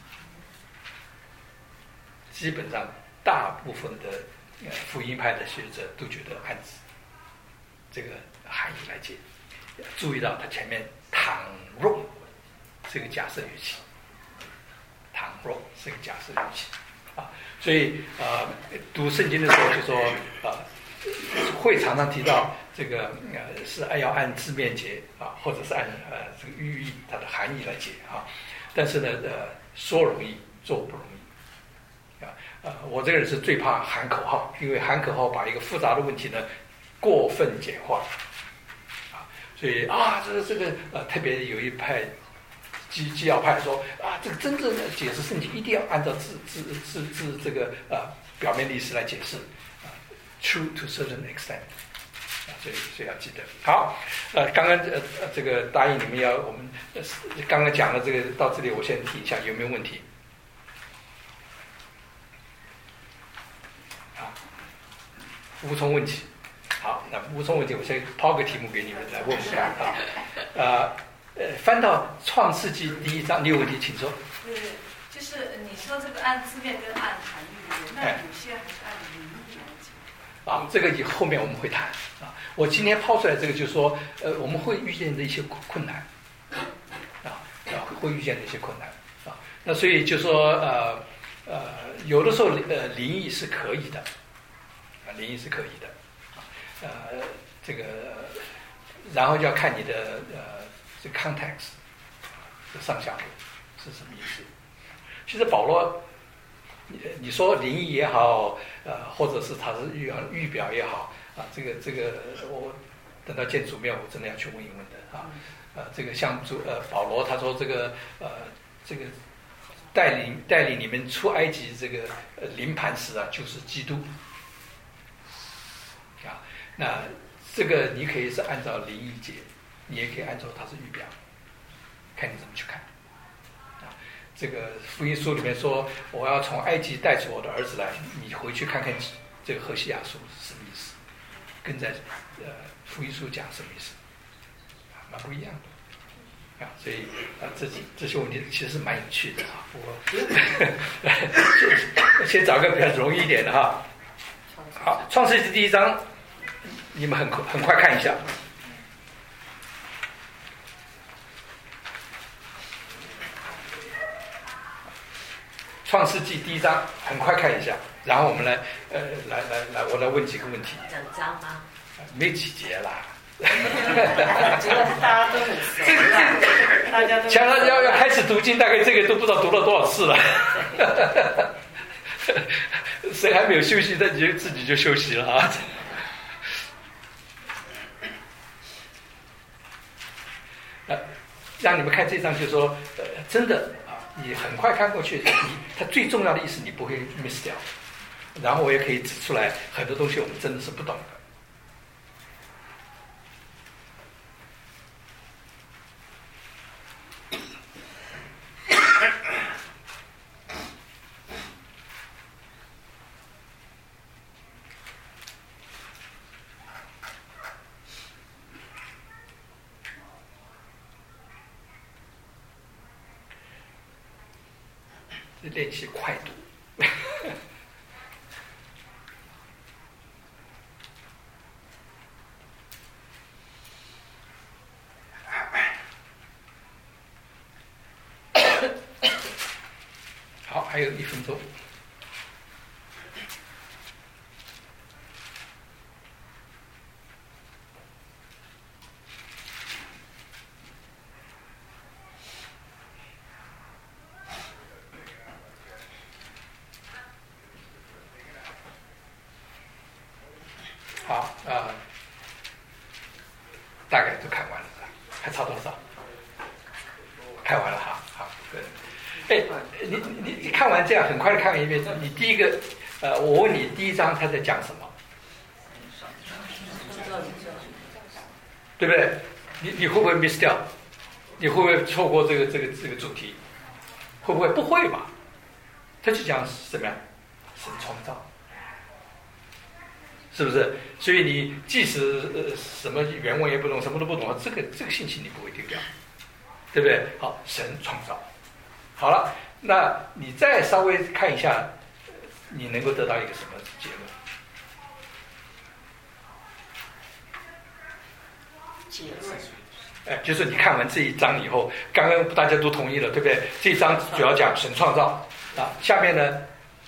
基本上大部分的福音派的学者都觉得按这个含义来解。注意到他前面倘若是个假设语气，倘若是个假设语气所以读圣经的时候就说会常常提到这个是要按字面解或者是按这个寓意它的含义来解但是呢说容易做不容易我这个人是最怕喊口号，因为喊口号把一个复杂的问题呢过分简化所以这个特别有一派基要派说这个真正的解释圣经一定要按照字这个表面的意思来解释true to certain extent 所以要记得。好，刚刚这个答应你们我们刚刚讲的这个到这里，我先提一下，有没有问题？无从问起。好，那无从问起，我先抛个题目给你们来问问看啊。翻到创世纪第1章，你有问题请说。 就是你说这个按字面跟按含义，那有些还是按灵义来讲。 这个后面我们会谈啊。我今天抛出来这个就是说，我们会遇见的一些困难会遇见的一些困难啊。那所以就说有的时候灵义是可以的灵义是可以的这个然后要看你的这个 context 上下文是什么意思。其实保罗你说灵异也好或者是他是预表也好这个我等到见主面我真的要去问一问的这个像保罗他说这个带领你们出埃及这个临盘时就是基督那这个你可以是按照灵异解，你也可以按照它是预表，看你怎么去看这个福音书里面说我要从埃及带出我的儿子来，你回去看看这个何西亚书是什么意思，跟在福音书讲什么意思蛮不一样的所以这些问题其实是蛮有趣的我先找个比较容易一点的好，创世纪第1章你们很快看一下。创世纪第1章很快看一下，然后我们来我来问几个问题。 整章吗？ 没几节啦。 觉得大家都很熟，大家都想要开始读经，大概这个都不知道读了多少次了。谁还没有休息，那你就自己就休息了让你们看这章，就是说，真的你很快看过去，它最重要的意思你不会 miss 掉。然后我也可以指出来很多东西我们真的是不懂的。练习快读。好，还有1分钟。好大概都看完了，还差多少？看完了好，对。你看完这样很快的看完一遍，你第一个我问你第1章他在讲什么？对不对？你会不会 miss 掉？你会不会错过这个主题？会不会？不会吧？他就讲什么呀？神创造。是不是？所以你即使什么原文也不懂，什么都不懂，这个信息你不会丢掉，对不对？好，神创造，好了，那你再稍微看一下，你能够得到一个什么结论？ 结论。 就是你看完这一章以后，刚刚大家都同意了，对不对？这一章主要讲神创造下面呢，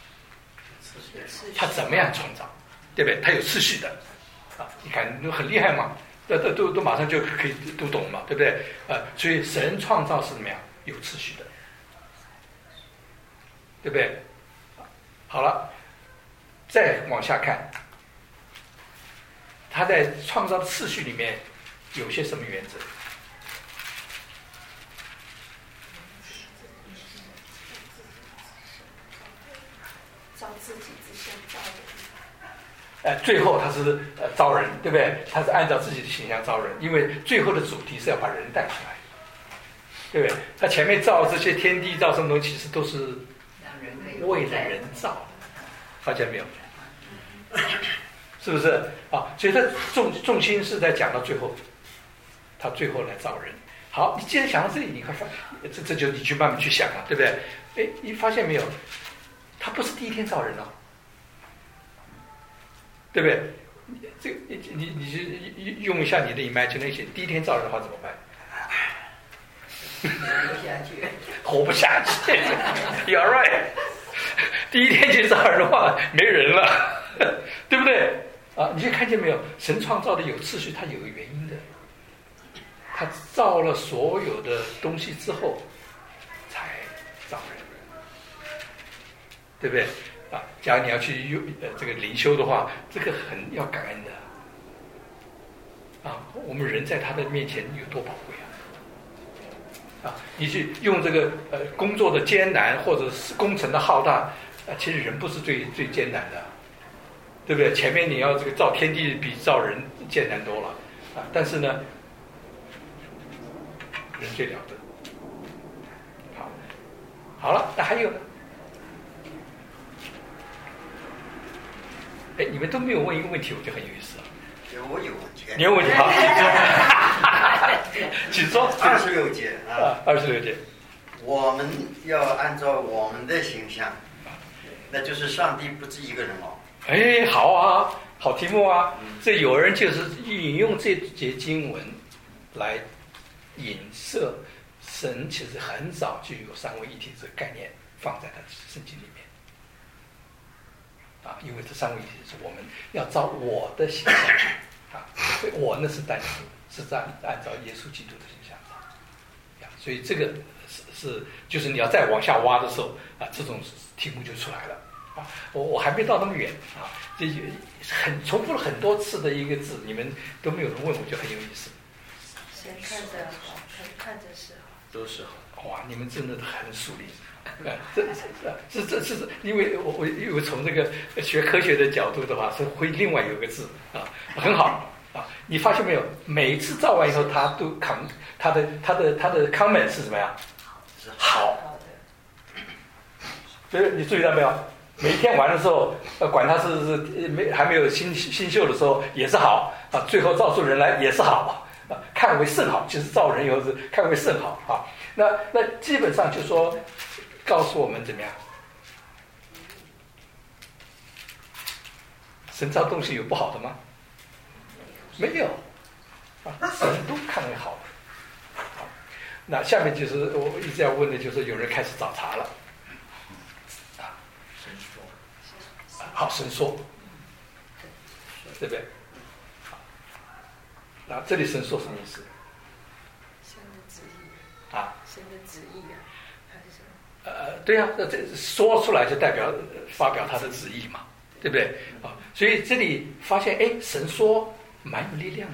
他怎么样创造？对不对？它有次序的你看很厉害嘛，都马上就可以都懂嘛，对不对？所以神创造是怎么样？有次序的，对不对？好了，再往下看，他在创造的次序里面有些什么原则？ 照自己之先造的。 最后他是造人，对不对？他是按照自己的形象造人，因为最后的主题是要把人带出来，对不对？他前面造这些天地造什么东西，其实都是为了人造的，发现没有？是不是啊？所以他重心是在讲到最后，他最后来造人。好，你既然想到这里，你看这就你去慢慢去想了，对不对？哎，你发现没有？他不是第一天造人哦，对不对？这个你用一下你的 imagination， 第一天造人的话怎么办？活不下去，You're right。第一天去造人的话，没人了，对不对？啊，你就看见没有？神创造的有秩序，它有个原因的。他造了所有的东西之后，才造人，对不对？啊，假如你要去这个灵修的话，这个很要感恩的。啊，我们人在他的面前有多宝贵啊！啊，你去用这个工作的艰难或者是工程的浩大，其实人不是最艰难的，对不对？前面你要这个造天地比造人艰难多了啊，但是呢，人最了得。好了，那还有呢？哎，你们都没有问一个问题，我觉得很有意思啊。 我有问题。 你有问题好，请说。 26节啊 ，26节。 我们要按照我们的形象，那就是上帝不止一个人哦。 哎，好啊，好题目啊。这有人就是引用这节经文来影射神其实很早就有三位一体这个概念放在他的圣经里面。啊，因为这三位一体是我们要照我的形象啊，所以我呢是单数，是按照耶稣基督的形象啊，所以这个是就是你要再往下挖的时候啊，这种题目就出来了啊。我还没到那么远啊，这很重复了很多次的一个字，你们都没有人问，我就很有意思。 先看着好，看着是好， 都是好。 哇，你们真的很熟练。这因为我从这个学科学的角度的话，是会另外有个字啊，很好啊。你发现没有？每次造完以后，他都他的 comment 是什么呀？好。所以你注意到没有？每一天玩的时候，管他是还没有新秀的时候也是好啊，最后造出人来也是好啊，看为甚好。其实造人以后是看为甚好啊。那基本上就说。告诉我们怎么样？神造东西有不好的吗？没有啊，神都看为好的。好，那下面就是我一直要问的，就是有人开始找茬了啊， 神说， 好，神说，对不对？好，那这里神说什么意思？ 神的旨意啊， 神的旨意啊。 对呀，这说出来就代表发表他的旨意嘛，对不对啊？所以这里发现，哎，神说蛮有力量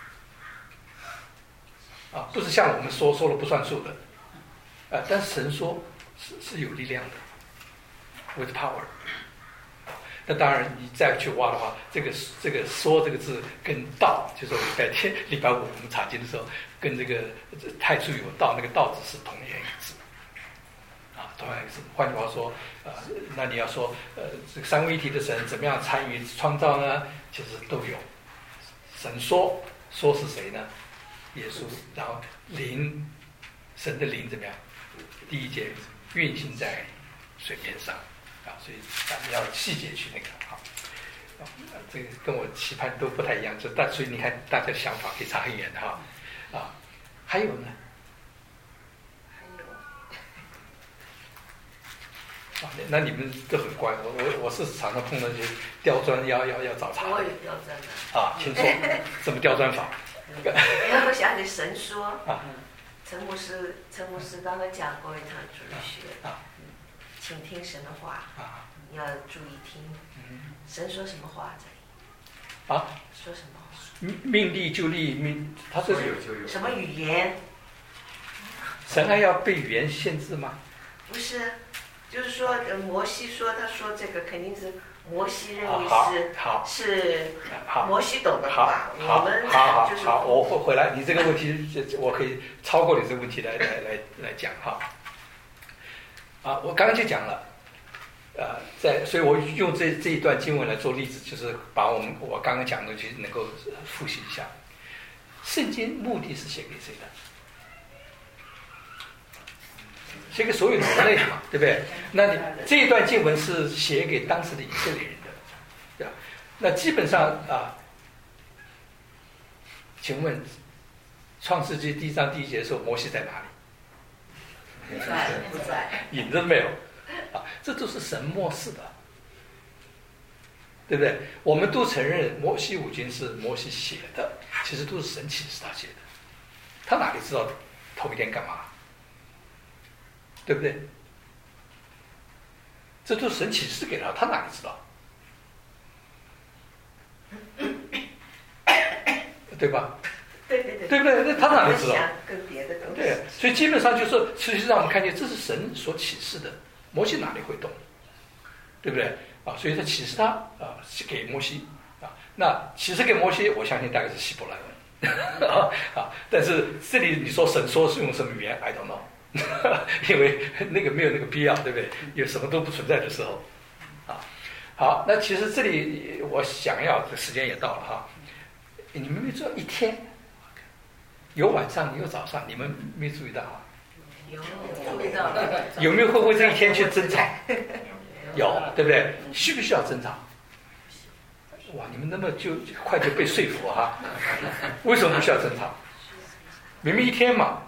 的啊，不是像我们说了不算数的，但是神说是有力量的 ，with power。那当然，你再去挖的话，这个说这个字跟道，就是礼拜五我们查经的时候，跟这个太初有道那个道字是同样一个字。同样一个字，换句话说，那你要说，这个三位一体的神怎么样参与创造呢？其实都有。神说是谁呢？耶稣，然后灵，神的灵怎么样？第一节运行在水面上啊，所以咱们要细节去那个啊，这个跟我期盼都不太一样，所以你看大家的想法可以差很远的哈啊，还有呢？那你们都很乖，我是常常碰到这些刁钻要找茬。 我也刁钻的。 啊，请说，怎么刁钻法？ 我想起神说啊， 陈牧师刚刚讲过一堂主日学啊， 请听神的话啊， 你要注意听。神说什么话这里？ 啊？ 说什么话？ 命立就立，他这是什么语言？ 神还要被语言限制吗？ 不是。就是说，摩西说，他说这个肯定是摩西认为是摩西懂的话，我们就是好，我回来，你这个问题我可以超过你这个问题来讲哈。我刚刚就讲了，所以我用这一段经文来做例子，就是把我刚刚讲的东西能够复习一下。圣经目的是写给谁的？写给所有的人类嘛，对不对？那这一段经文是写给当时的以色列人的，对吧？那基本上请问创世纪第1章第1节的时候，摩西在哪里？ 不在， 影子没有这都是神默示的，对不对？我们都承认摩西五经是摩西写的，其实都是神启示他写的，他哪里知道头一天干嘛？对不对？这都是神启示给他，他哪里知道？对吧？ 对， 对不对？那他哪里知道？ 跟别的东西。 对，所以基本上就是实际上我们看见这是神所启示的，摩西哪里会懂？对不对？所以他启示他给摩西那启示给摩西，我相信大概是希伯来文但是这里你说神说是用什么语言 ，I don't know。因为那个没有那个必要，对不对？有什么都不存在的时候，好，那其实这里我想要的时间也到了哈。你们没注意一天有晚上有早上，你们没注意到啊？ 有注意到。 有没有会不会这一天去争吵？有，对不对？需不需要争吵？哇，你们那么就快就被说服哈？为什么不需要争吵？明明一天嘛。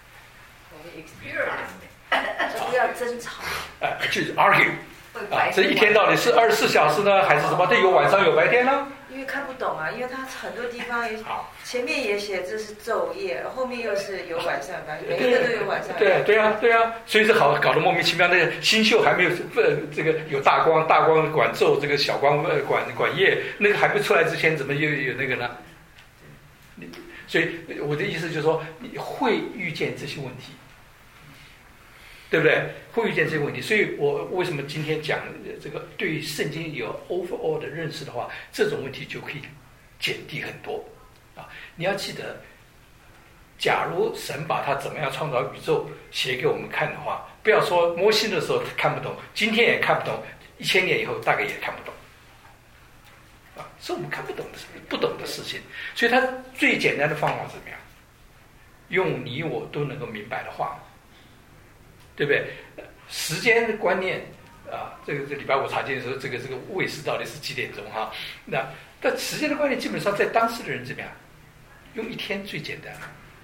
不要争吵， 就是 argue 这一天到底是24小时呢，还是什么？这有晚上有白天呢？ 因为看不懂因为它很多地方前面也写这是昼夜，后面又是有晚上白天，每一个都有晚上。 对啊，所以这搞得莫名其妙。那个星宿还没有这个有大光管昼，这个小光管夜，那个还没出来之前，怎么又有那个呢？所以我的意思就是说，你会遇见这些问题。对不对？会遇见这个问题，所以我为什么今天讲这个对于圣经有 overall 的认识的话，这种问题就可以减低很多你要记得，假如神把他怎么样创造宇宙写给我们看的话，不要说摩西的时候看不懂，今天也看不懂，1000年以后大概也看不懂是我们看不懂的不懂的事情。所以他最简单的方法怎么样？用你我都能够明白的话。对不对？时间的观念这礼拜5查经的时候，这个卫视到底是几点钟哈？但时间的观念基本上在当时的人怎么样？用一天最简单了，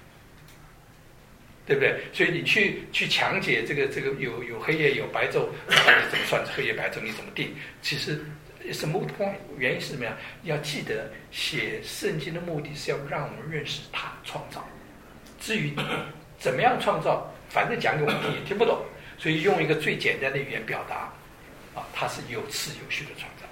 对不对？所以你去强解这个有黑夜有白昼，怎么算黑夜白昼？你怎么定？其实是 moot point， 原因是什么样？要记得写圣经的目的是要让我们认识他创造，至于怎么样创造。反正讲给我们听也听不懂，所以用一个最简单的语言表达它是有次有序的创造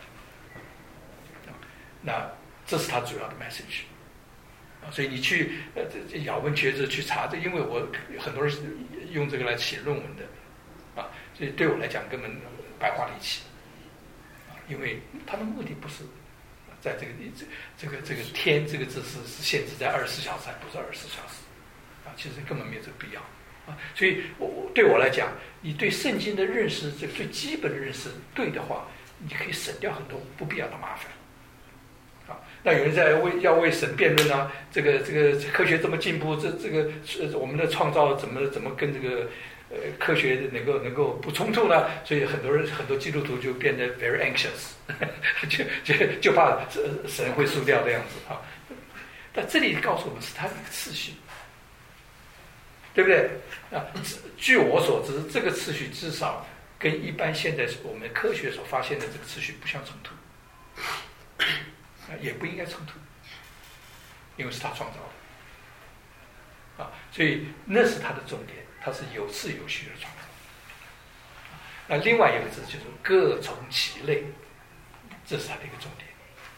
那这是它主要的 message 所以你去咬文嚼字去查这，因为我很多人用这个来写论文的所以对我来讲根本白花力气因为它的目的不是在这个天这个字是限制在24小时，还不是24小时其实根本没有这个必要所以对我来讲，你对圣经的认识，这个最基本的认识对的话，你可以省掉很多不必要的麻烦那有人要为神辩论这个科学这么进步，这个我们的创造怎么跟这个科学能够不冲突呢？所以很多基督徒就变得 very anxious 就怕神会输掉这样子但这里告诉我们是它的一个次序对不对据我所知，这个次序至少跟一般现在我们科学所发现的这个次序不相冲突也不应该冲突因为是他创造的所以那是他的重点，他是有次有序的创造那另外一个字就是各从其类，这是他的一个重点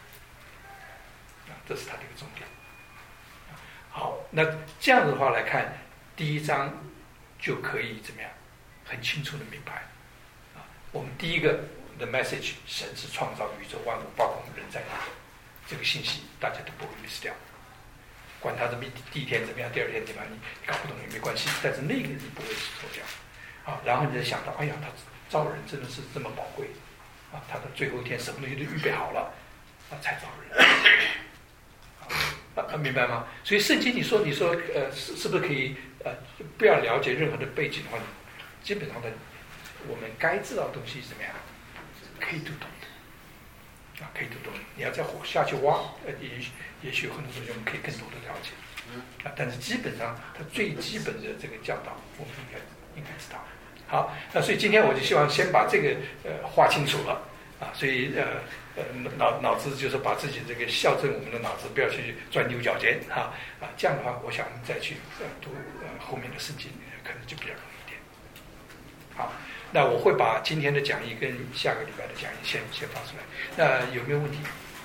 这是他的一个重点好，那这样子的话来看第1章就可以怎么样很清楚的明白我们第一个 the message， 神是创造宇宙万物，包括我们人在内的，这个信息大家都不会 miss 掉。管他的第一天怎么样，第二天怎么样，你搞不懂也没关系，但是那个你不会错掉。啊，然后你再想到，哎呀，他造人真的是这么宝贵，啊，他的最后一天什么东西都预备好了，啊，才造人。明白吗？所以圣经你说是不是可以不要了解任何的背景的话，基本上的我们该知道的东西是怎么样，可以读懂的，啊，可以读懂。你要再下去挖，也许很多东西我们可以更多的了解，啊，但是基本上它最基本的这个教导，我们应该知道。好，那所以今天我就希望先把这个划清楚了，啊，所以脑子就是把自己这个校正我们的脑子，不要去钻牛角尖啊，这样的话，我想我们再去读后面的圣经，可能就比较容易一点。好，那我会把今天的讲义跟下个礼拜的讲义先发出来。那有没有问题？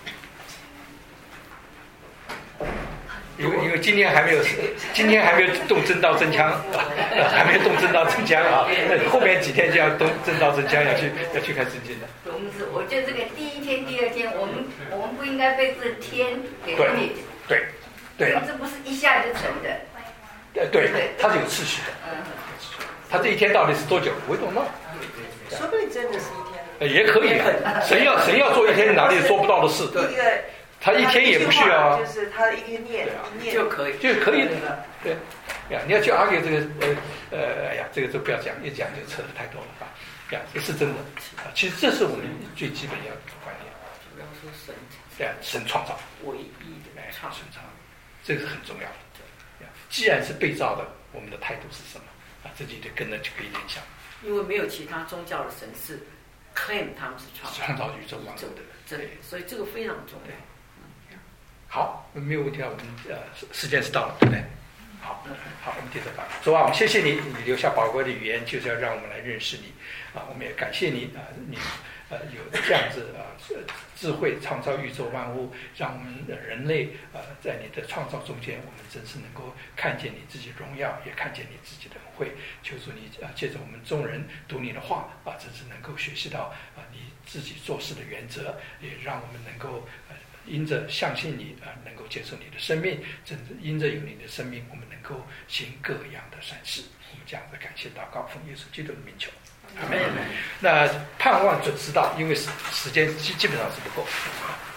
因为今天还没有动真刀真枪，还没有动真刀真枪啊！那后面几天就要动真刀真枪，要去看圣经的。 我觉得这个第一天、第二天，我们不应该被这天给灭掉。对，这不是一下就成的。 对，它是有次序的。它这一天到底是多久？我懂了。 说不定真的是一天。 也可以啊，神要做一天哪里做不到的事。 对。 他一天也不需要， 就是他一个念就可以的，对呀。你要去 argue 这个哎呀，这个就不要讲，一讲就扯得太多了啊。呀，这是真的啊。其实这是我们最基本要的观念。 主要说神， 对，神创造， 唯一的创造， 这个是很重要的。既然是被造的，我们的态度是什么啊？这就跟着就可以联想。 因为没有其他宗教的神是 claim 他们是创造宇宙万物的， 对，所以这个非常重要。 好，没有问题了。我们时间是到了，对不对？好，我们接着吧。主啊，我们谢谢你留下宝贵的语言，就是要让我们来认识你啊。我们也感谢你啊，你有这样子智慧创造宇宙万物，让我们人类在你的创造中间，我们真是能够看见你自己荣耀，也看见你自己的恩惠。求主你借着我们众人读你的话啊，真是能够学习到你自己做事的原则，也让我们能够因着相信你能够接受你的生命，真的因着有你的生命，我们能够行各样的善事。我们这样子感谢祷告，奉耶稣基督的名求，阿门。那盼望准时到，因为时间基本上是不够。